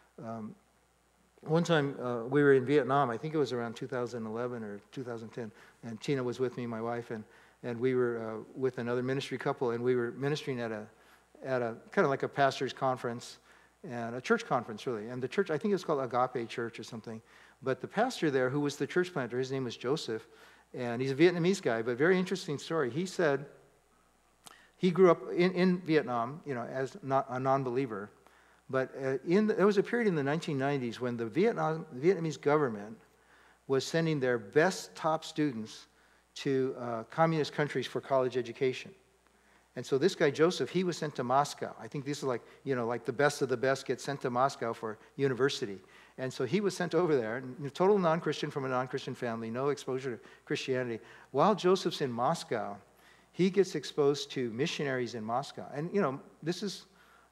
One time we were in Vietnam, I think it was around 2011 or 2010, and Tina was with me, my wife, and we were with another ministry couple, and we were ministering at a kind of like a pastor's conference, and a church conference really. And the church, I think it was called Agape Church or something. But the pastor there, who was the church planter, his name was Joseph, and he's a Vietnamese guy, but very interesting story. He said he grew up in Vietnam, as not a non-believer. But there was a period in the 1990s when the Vietnamese government was sending their best top students to communist countries for college education. And so this guy, Joseph, he was sent to Moscow. I think this is like the best of the best get sent to Moscow for university. And so he was sent over there, total non-Christian from a non-Christian family, no exposure to Christianity. While Joseph's in Moscow, he gets exposed to missionaries in Moscow. And, this is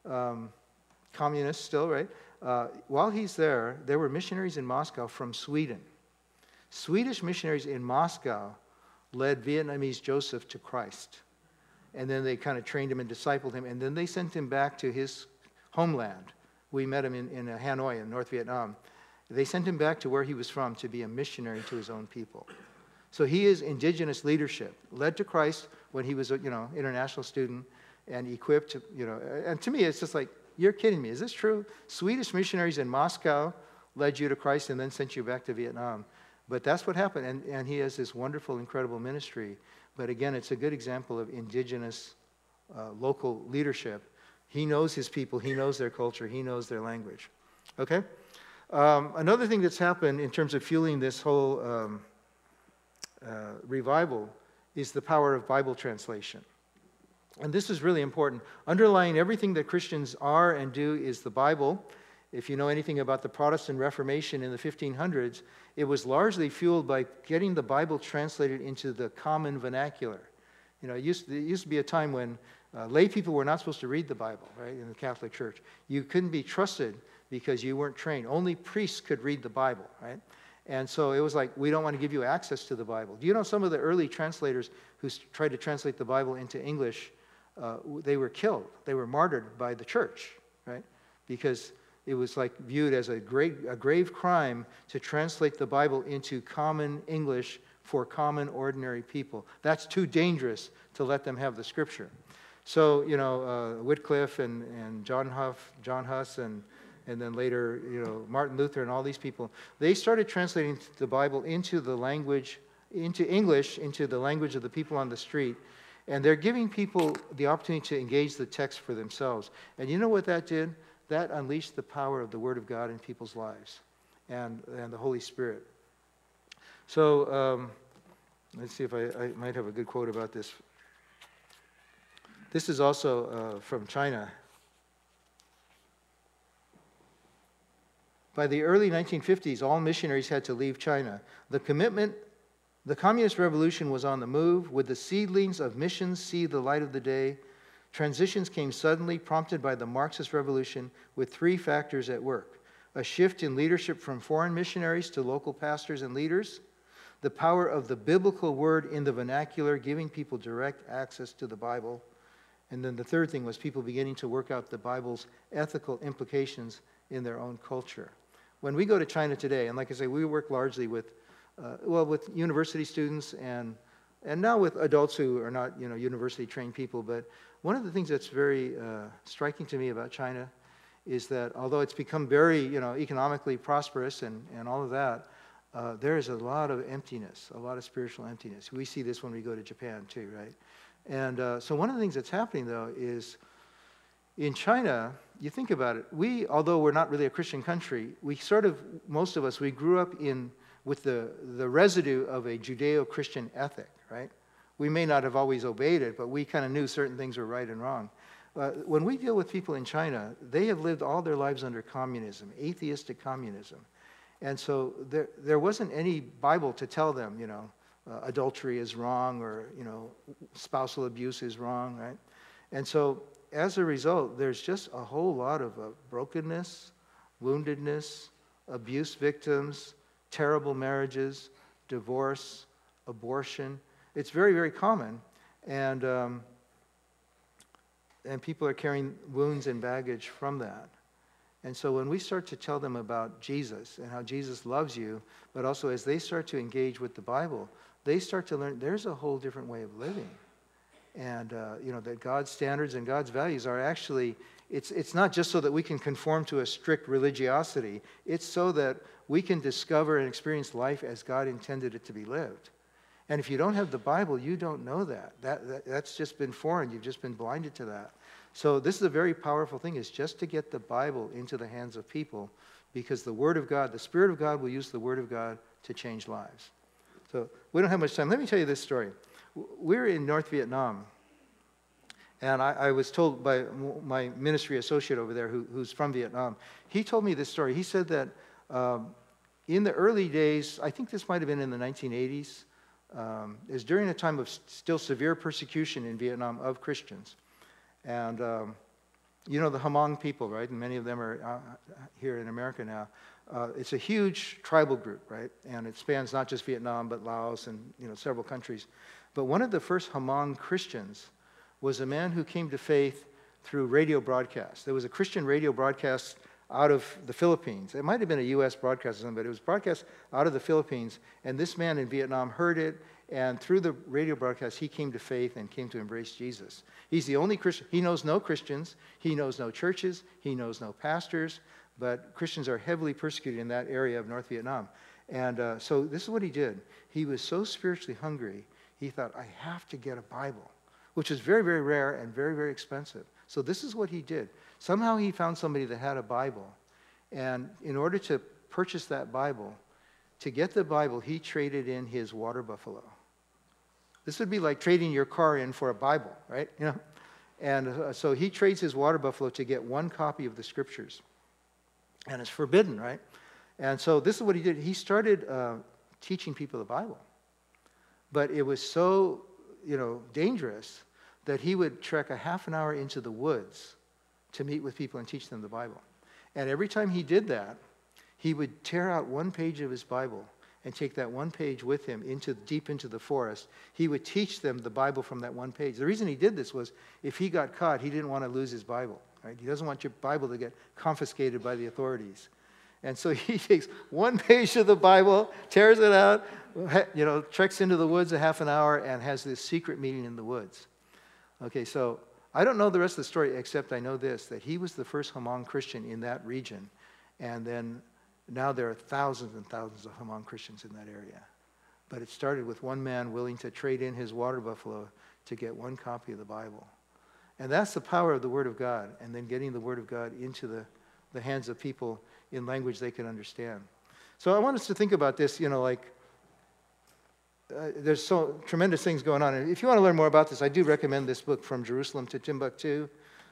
communist still, right? While he's there were missionaries in Moscow from Sweden. Swedish missionaries in Moscow led Vietnamese Joseph to Christ. And then they kind of trained him and discipled him, and then they sent him back to his homeland. We met him in Hanoi in North Vietnam. They sent him back to where he was from to be a missionary to his own people. So he is indigenous leadership, led to Christ when he was international student and equipped, and to me it's just like, you're kidding me, is this true? Swedish missionaries in Moscow led you to Christ and then sent you back to Vietnam. But that's what happened, and he has this wonderful, incredible ministry. But again, it's a good example of indigenous local leadership. He knows his people, he knows their culture, he knows their language. Okay? Another thing that's happened in terms of fueling this whole revival is the power of Bible translation. And this is really important. Underlying everything that Christians are and do is the Bible. If you know anything about the Protestant Reformation in the 1500s, it was largely fueled by getting the Bible translated into the common vernacular. It used to be a time when lay people were not supposed to read the Bible, right, in the Catholic Church. You couldn't be trusted because you weren't trained. Only priests could read the Bible, right? And so it was like, we don't want to give you access to the Bible. Do you know some of the early translators who tried to translate the Bible into English, they were killed. They were martyred by the church, right? Because it was like viewed as a grave crime to translate the Bible into common English for common, ordinary people. That's too dangerous to let them have the Scripture. So, Wycliffe and John Huss, and then later, Martin Luther and all these people, they started translating the Bible into English, into the language of the people on the street. And they're giving people the opportunity to engage the text for themselves. And you know what that did? That unleashed the power of the Word of God in people's lives and the Holy Spirit. So let's see if I might have a good quote about this. This is also from China. By the early 1950s, all missionaries had to leave China. The Communist Revolution was on the move. Would the seedlings of missions see the light of the day? Transitions came suddenly, prompted by the Marxist Revolution, with three factors at work: a shift in leadership from foreign missionaries to local pastors and leaders, the power of the biblical word in the vernacular, giving people direct access to the Bible, and then the third thing was people beginning to work out the Bible's ethical implications in their own culture. When we go to China today, and like I say, we work largely with university students and now with adults who are not, university-trained people. But one of the things that's very striking to me about China is that although it's become very, economically prosperous and all of that, there is a lot of emptiness, a lot of spiritual emptiness. We see this when we go to Japan too, right? And so one of the things that's happening, though, is in China, you think about it, although we're not really a Christian country, most of us, we grew up with the residue of a Judeo-Christian ethic, right? We may not have always obeyed it, but we kind of knew certain things were right and wrong. When we deal with people in China, they have lived all their lives under communism, atheistic communism. And so there wasn't any Bible to tell them, adultery is wrong or, spousal abuse is wrong, right? And so as a result, there's just a whole lot of brokenness, woundedness, abuse victims, terrible marriages, divorce, abortion. It's very, very common. And people are carrying wounds and baggage from that. And so when we start to tell them about Jesus and how Jesus loves you, but also as they start to engage with the Bible, they start to learn there's a whole different way of living. And, that God's standards and God's values are actually, it's not just so that we can conform to a strict religiosity. It's so that we can discover and experience life as God intended it to be lived. And if you don't have the Bible, you don't know that. That's just been foreign. You've just been blinded to that. So this is a very powerful thing, is just to get the Bible into the hands of people, because the Word of God, the Spirit of God will use the Word of God to change lives. So we don't have much time. Let me tell you this story. We're in North Vietnam, and I was told by my ministry associate over there who's from Vietnam, he told me this story. He said that in the early days, I think this might have been in the 1980s, it was during a time of still severe persecution in Vietnam of Christians. And the Hmong people, right? And many of them are here in America now. It's a huge tribal group, right? And it spans not just Vietnam, but Laos and, several countries. But one of the first Hmong Christians was a man who came to faith through radio broadcast. There was a Christian radio broadcast out of the Philippines. It might have been a U.S. broadcast or something, but it was broadcast out of the Philippines. And this man in Vietnam heard it, and through the radio broadcast, he came to faith and came to embrace Jesus. He's the only Christian. He knows no Christians. He knows no churches. He knows no pastors. But Christians are heavily persecuted in that area of North Vietnam. And so this is what he did. He was so spiritually hungry, he thought, I have to get a Bible, which is very, very rare and very, very expensive. So this is what he did. Somehow he found somebody that had a Bible. And in order to purchase that Bible, to get the Bible, he traded in his water buffalo. This would be like trading your car in for a Bible, right? And so he trades his water buffalo to get one copy of the Scriptures. And it's forbidden, right? And so this is what he did. He started teaching people the Bible. But it was so, dangerous that he would trek a half an hour into the woods to meet with people and teach them the Bible. And every time he did that, he would tear out one page of his Bible and take that one page with him deep into the forest. He would teach them the Bible from that one page. The reason he did this was if he got caught, he didn't want to lose his Bible. Right? He doesn't want your Bible to get confiscated by the authorities. And so he takes one page of the Bible, tears it out, treks into the woods a half an hour and has this secret meeting in the woods. Okay, so I don't know the rest of the story, except I know this, that he was the first Hmong Christian in that region. And then now there are thousands and thousands of Hmong Christians in that area. But it started with one man willing to trade in his water buffalo to get one copy of the Bible. And that's the power of the Word of God, and then getting the Word of God into the hands of people in language they can understand. So I want us to think about this, there's so tremendous things going on. And if you want to learn more about this, I do recommend this book, From Jerusalem to Timbuktu.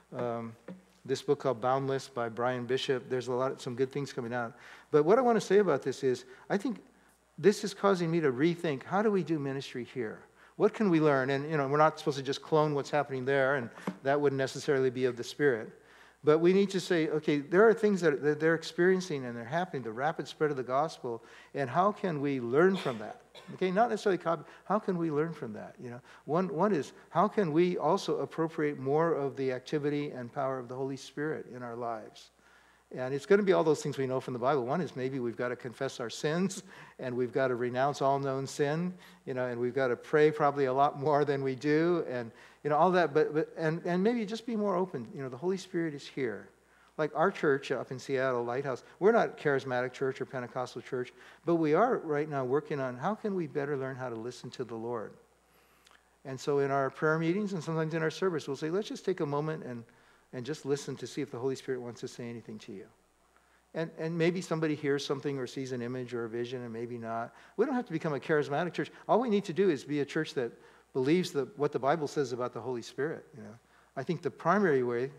This book called Boundless by Brian Bishop. There's some good things coming out. But what I want to say about this is, I think this is causing me to rethink, how do we do ministry here? What can we learn? And, we're not supposed to just clone what's happening there, and that wouldn't necessarily be of the Spirit. But we need to say, okay, there are things that they're experiencing and they're happening, the rapid spread of the gospel, and how can we learn from that? Okay, not necessarily copy. How can we learn from that? One is, how can we also appropriate more of the activity and power of the Holy Spirit in our lives? And it's going to be all those things we know from the Bible. One is maybe we've got to confess our sins, and we've got to renounce all known sin, and we've got to pray probably a lot more than we do, and all that. But maybe just be more open. The Holy Spirit is here. Like our church up in Seattle, Lighthouse, we're not a charismatic church or Pentecostal church, but we are right now working on how can we better learn how to listen to the Lord. And so in our prayer meetings and sometimes in our service, we'll say, let's just take a moment and just listen to see if the Holy Spirit wants to say anything to you. And maybe somebody hears something or sees an image or a vision, and maybe not. We don't have to become a charismatic church. All we need to do is be a church that believes what the Bible says about the Holy Spirit. I think the primary way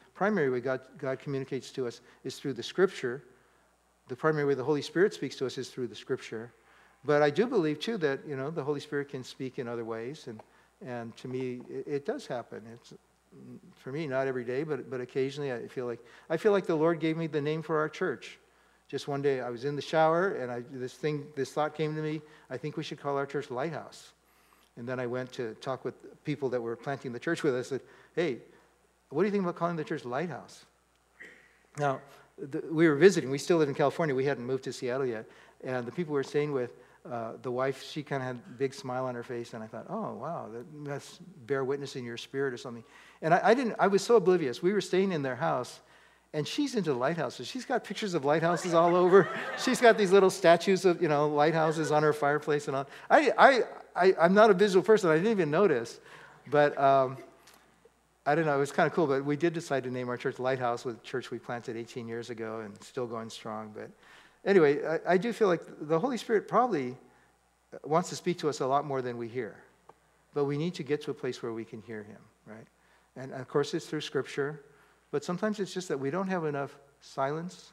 God communicates to us is through the Scripture. The primary way the Holy Spirit speaks to us is through the Scripture. But I do believe, too, that the Holy Spirit can speak in other ways. And to me, it does happen. It's, for me, not every day, but occasionally I feel like the Lord gave me the name for our church. Just one day I was in the shower and this thought came to me, I think we should call our church Lighthouse. And then I went to talk with people that were planting the church with us. I said, hey, what do you think about calling the church Lighthouse? Now, we were visiting. We still live in California. We hadn't moved to Seattle yet. And the people we were staying with, the wife, she kind of had a big smile on her face. And I thought, oh, wow, that must bear witness in your spirit or something. And I was so oblivious. We were staying in their house. And she's into lighthouses. She's got pictures of lighthouses all over. She's got these little statues of, lighthouses on her fireplace and all. I'm not a visual person. I didn't even notice. But I don't know. It was kind of cool. But we did decide to name our church Lighthouse, with a church we planted 18 years ago and still going strong. But anyway, I do feel like the Holy Spirit probably wants to speak to us a lot more than we hear. But we need to get to a place where we can hear him, right? And of course, it's through Scripture. But sometimes it's just that we don't have enough silence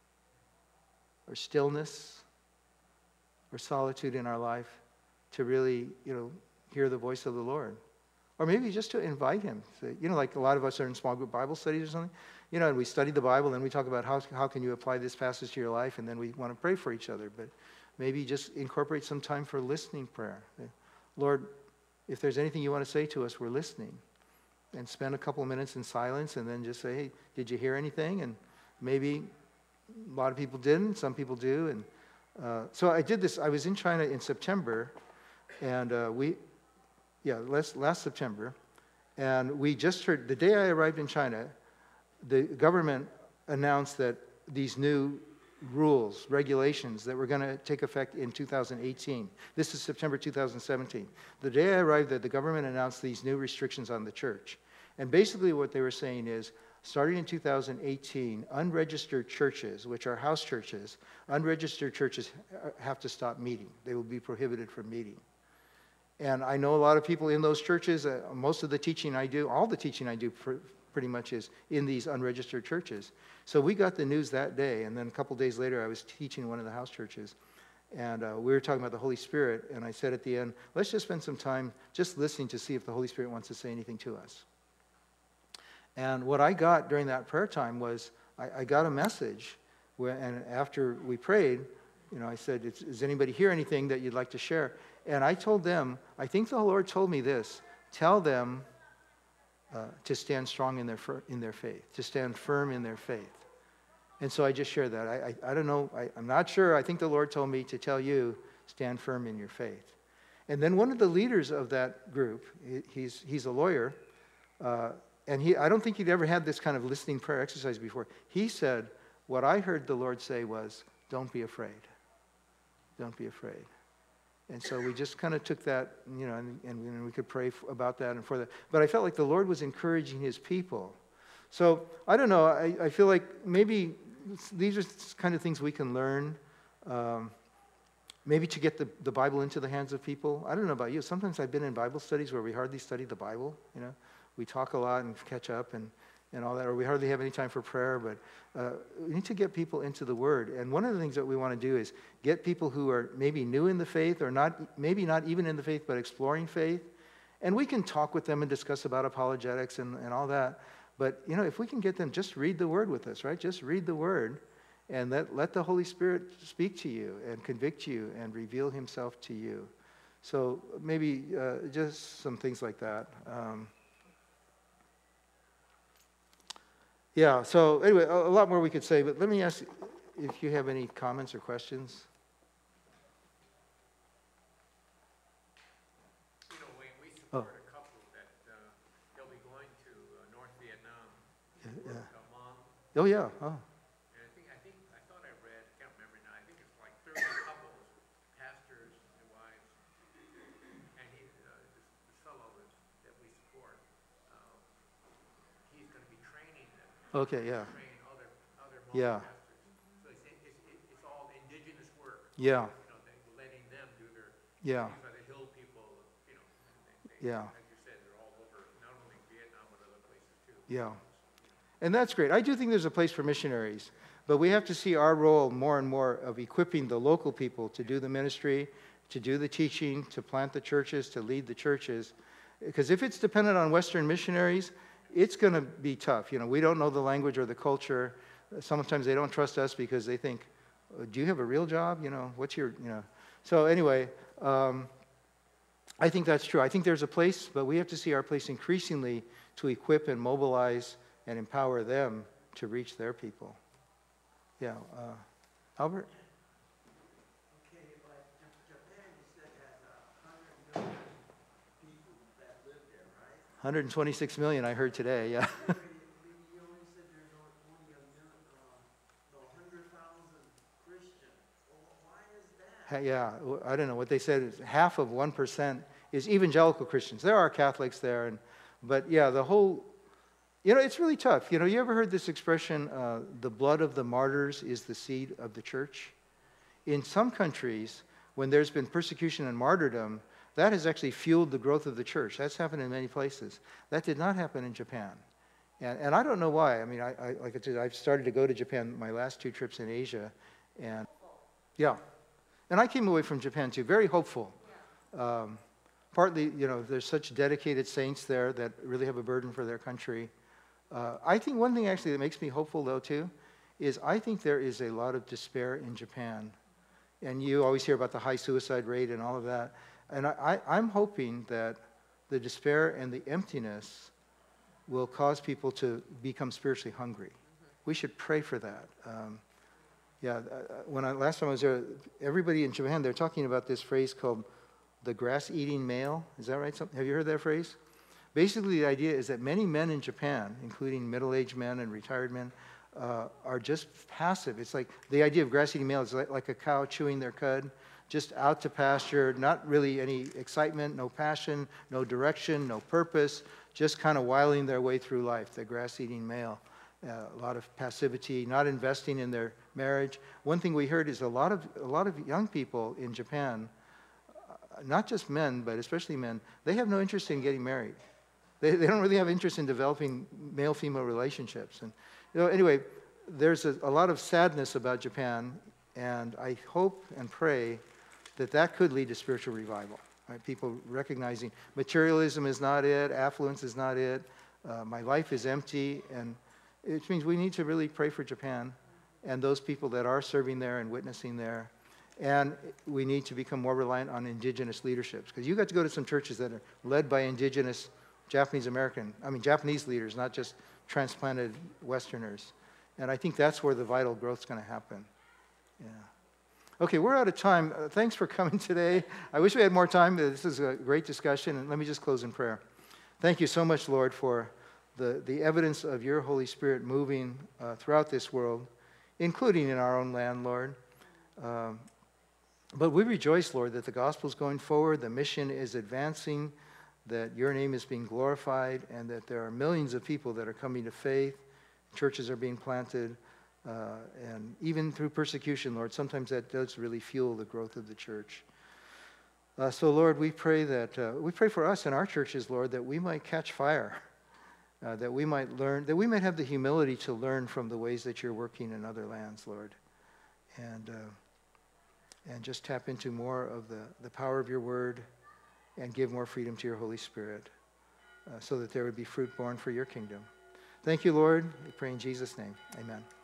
or stillness or solitude in our life to really, hear the voice of the Lord. Or maybe just to invite him. Like a lot of us are in small group Bible studies or something, and we study the Bible and we talk about how can you apply this passage to your life, and then we want to pray for each other. But maybe just incorporate some time for listening prayer. Lord, if there's anything you want to say to us, we're listening. And spend a couple of minutes in silence and then just say, hey, did you hear anything? And maybe a lot of people didn't, some people do. And so I did this. I was in China in September, and last September. And we just heard, the day I arrived in China, the government announced that these new rules, regulations that were going to take effect in 2018. This is September 2017. The day I arrived there, the government announced these new restrictions on the church. And basically what they were saying is, starting in 2018, unregistered churches, which are house churches, unregistered churches have to stop meeting. They will be prohibited from meeting. And I know a lot of people in those churches. Most of the teaching I do, all the teaching I do pretty much is in these unregistered churches. So we got the news that day, and then a couple days later I was teaching in one of the house churches. And we were talking about the Holy Spirit, and I said at the end, let's just spend some time just listening to see if the Holy Spirit wants to say anything to us. And what I got during that prayer time was, I got a message, and after we prayed, I said, does anybody hear anything that you'd like to share? And I told them, I think the Lord told me this, tell them to stand strong in their faith, to stand firm in their faith. And so I just shared that. I don't know, I'm not sure. I think the Lord told me to tell you stand firm in your faith. And then one of the leaders of that group, he's a lawyer, and I don't think he'd ever had this kind of listening prayer exercise before. He said, what I heard the Lord say was, don't be afraid. Don't be afraid. And so we just kind of took that, and we could pray about that and for that. But I felt like the Lord was encouraging his people. So I don't know, I feel like maybe these are kind of things we can learn. Maybe to get the Bible into the hands of people. I don't know about you. Sometimes I've been in Bible studies where we hardly study the Bible, We talk a lot and catch up and all that, or we hardly have any time for prayer, but we need to get people into the Word. And one of the things that we want to do is get people who are maybe new in the faith or maybe not even in the faith, but exploring faith. And we can talk with them and discuss about apologetics and all that. But, if we can get them, just read the Word with us, right? Just read the Word and let the Holy Spirit speak to you and convict you and reveal himself to you. So maybe just some things like that. Yeah, so anyway, a lot more we could say, but let me ask if you have any comments or questions. Wayne, we support a couple that they'll be going to North Vietnam. Yeah. Mom. Oh, yeah. Oh. And I thought I read, I can't remember now, I think it's like 30 couples, pastors and wives. And the fellow that we support, he's going to be training them. Okay, yeah. Train other Yeah. pastors. So it's all indigenous work. Yeah. Letting them do their. Yeah. These are the hill people. Yeah. Like you said, they're all over, not only Vietnam but other places too. Yeah. And that's great. I do think there's a place for missionaries, but we have to see our role more and more of equipping the local people to do the ministry, to do the teaching, to plant the churches, to lead the churches. Because if it's dependent on Western missionaries, it's going to be tough. We don't know the language or the culture. Sometimes they don't trust us because they think, do you have a real job? What's your, So anyway, I think that's true. I think there's a place, but we have to see our place increasingly to equip and mobilize and empower them to reach their people. Yeah. Albert? Okay, but Japan, you said, has 100 million people that live there, right? 126 million, I heard today, yeah. You only said there's only 100,000 Christians. Well, why is that? Yeah, I don't know. What they said is half of 1% is evangelical Christians. There are Catholics there, but yeah, the whole, it's really tough. You ever heard this expression, the blood of the martyrs is the seed of the church? In some countries, when there's been persecution and martyrdom, that has actually fueled the growth of the church. That's happened in many places. That did not happen in Japan. And I don't know why. I mean, like I said, I've started to go to Japan my last 2 trips in Asia. And yeah. And I came away from Japan too, very hopeful. Partly, there's such dedicated saints there that really have a burden for their country. I think one thing actually that makes me hopeful though too, is I think there is a lot of despair in Japan. And you always hear about the high suicide rate and all of that. And I'm hoping that the despair and the emptiness will cause people to become spiritually hungry. We should pray for that. Last time I was there, everybody in Japan, they're talking about this phrase called the grass-eating male. Is that right? Have you heard that phrase? Basically, the idea is that many men in Japan, including middle-aged men and retired men, are just passive. It's like the idea of grass-eating male is like a cow chewing their cud, just out to pasture, not really any excitement, no passion, no direction, no purpose, just kind of whiling their way through life, the grass-eating male. A lot of passivity, not investing in their marriage. One thing we heard is a lot of young people in Japan, not just men, but especially men, they have no interest in getting married. They don't really have interest in developing male-female relationships. And anyway, there's a lot of sadness about Japan, and I hope and pray that could lead to spiritual revival. Right? People recognizing materialism is not it, affluence is not it, my life is empty, and it means we need to really pray for Japan and those people that are serving there and witnessing there. And we need to become more reliant on indigenous leaderships. Because you got to go to some churches that are led by indigenous Japanese leaders, not just transplanted Westerners. And I think that's where the vital growth is going to happen. Yeah. Okay, we're out of time. Thanks for coming today. I wish we had more time. This is a great discussion. And let me just close in prayer. Thank you so much, Lord, for the evidence of your Holy Spirit moving throughout this world, including in our own land, Lord. But we rejoice, Lord, that the gospel is going forward, the mission is advancing, that your name is being glorified, and that there are millions of people that are coming to faith. Churches are being planted, and even through persecution, Lord, sometimes that does really fuel the growth of the church. So, Lord, we pray for us in our churches, Lord, that we might catch fire, that we might learn, that we might have the humility to learn from the ways that you're working in other lands, Lord, and just tap into more of the power of your word and give more freedom to your Holy Spirit so that there would be fruit born for your kingdom. Thank you, Lord. We pray in Jesus' name. Amen.